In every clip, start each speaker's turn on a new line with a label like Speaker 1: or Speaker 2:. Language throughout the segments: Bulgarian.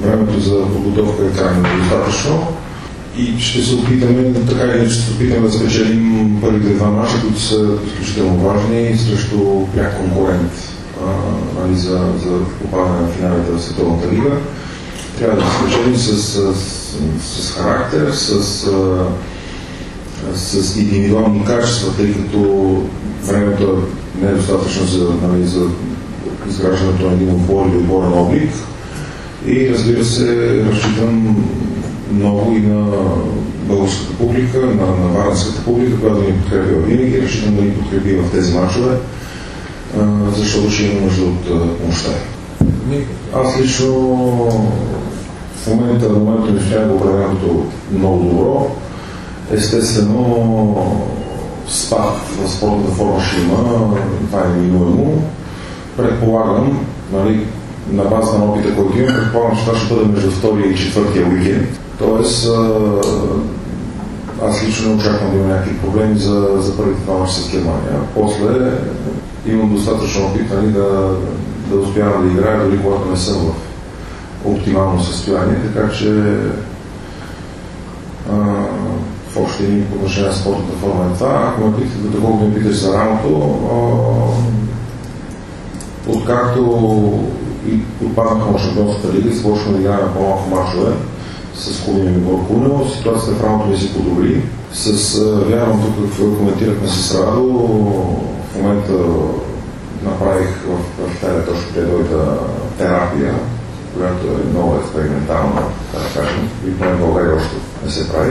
Speaker 1: Времето за подготовка е крайно достатъчно и ще се опитаме, така или иначе ще се опитаме да спечелим първите два мача, които са изключително важни срещу пряк конкурент за попадане на финалите в Световната лига. Трябва да се спечелим с характер, с индивидуални качества, тъй като времето не е достатъчно за изграждането на един отбор или отборен облик. И разбира се, разчитам много и на българската публика, на варненската публика, която ни подкрепя винаги. Разчитам да ни подкрепи в тези мачове, защото ще има нужда от помощта. Аз лично в момента ми стоя го определям като много добро. Естествено, спад в спортната форма ще има, това е неминуемо. Предполагам, на база на опита, който имам, предполагам, че това ще бъде между втория и четвъртия уикенд. Тоест, аз лично не очаквам да има някакви проблеми за първите два мача с Германия. После имам достатъчно опит да успявам да играя, дори когато не съм в оптимално състояние, така че в още един по отношение на спортната форма е това. Ако ме питате, доколкото ме питаш за рамото, откакто и отпаднаха на шампионската лига и започваме да играем по-малко мачове с Кулин и Горкуно, ситуацията в рамото ми се подобри. Вярвам, тук коментирахме с Радо, в момента направих в Италия точно преди дойда терапия, която е много експериментална, да кажем, и в България още не се прави,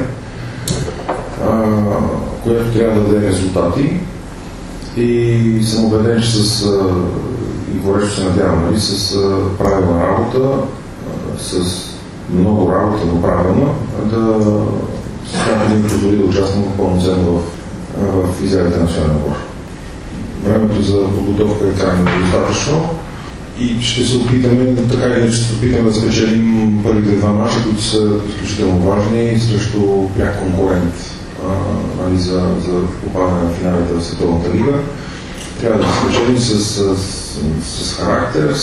Speaker 1: която трябва да даде резултати и съм убеден, че и горещо се надявам, с правилна работа, с много работа, но правилна, да смятам да ми позволи да участвам пълноценно в изявите на националния отбор. Времето за подготовка е крайно достатъчно и ще се опитаме, така или иначе ще се опитаме да спечелим първите два мача, които са изключително важни срещу пряк конкурент за попадане на финалите в Световната лига. Трябва да се спечелим с характер,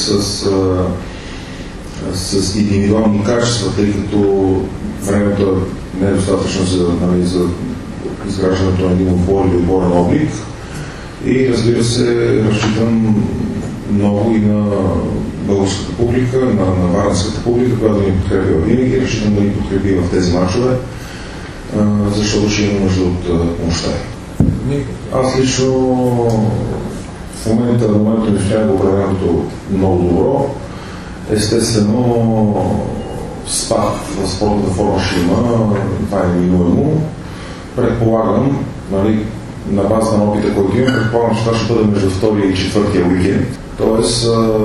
Speaker 1: с индивидуални качества, тъй като времето не е достатъчно за изграждането на един отбор или отборен облик. И разбира се, разчитам много и на българската публика, на варненската публика, която ни подкрепя винаги. Разчитам да ни подкрепи в тези мачове, защото ще има нужда от помощта. Аз лично в момента ми стоя го определям като много добро. Естествено, спад в спортната форма ще има, това е неминуемо. Предполагам, на база на опита, който имам, предполагам, че това ще бъде между втория и четвъртия уикенд. Тоест,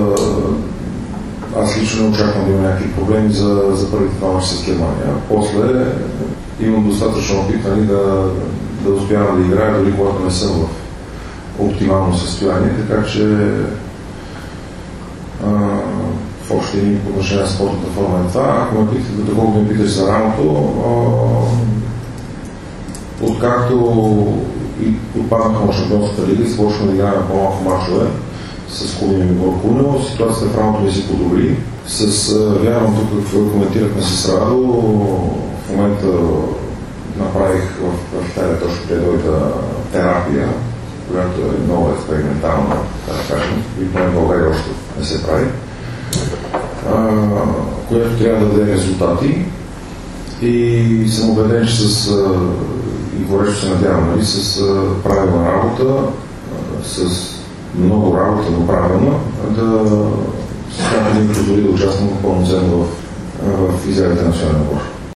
Speaker 1: аз лично не очаквам да има някакви проблеми за първите два мача с Германия. После имам достатъчно опит да успявам да играя, дори когато не съм в оптимално състояние, така че в още един по отношение на спортната форма е това. Ако ме питате, доколкото ме питаш за рамото, откакто и отпаднаха на шампионската лига и започваме да играем по-малко мачове с Кулин и Горкуно, ситуацията в рамото ми се подобри. Вярвам, тук коментирахме с Радо, в момента направих в Италия точно преди дойда терапия, която е много експериментална, да кажем, и в България още не се прави, която трябва да даде резултати и съм убеден, че и горещо се надявам, с правилна работа, с много работа, но правилна, да ми позволи да участвам пълноценно в изявите на националния отбор.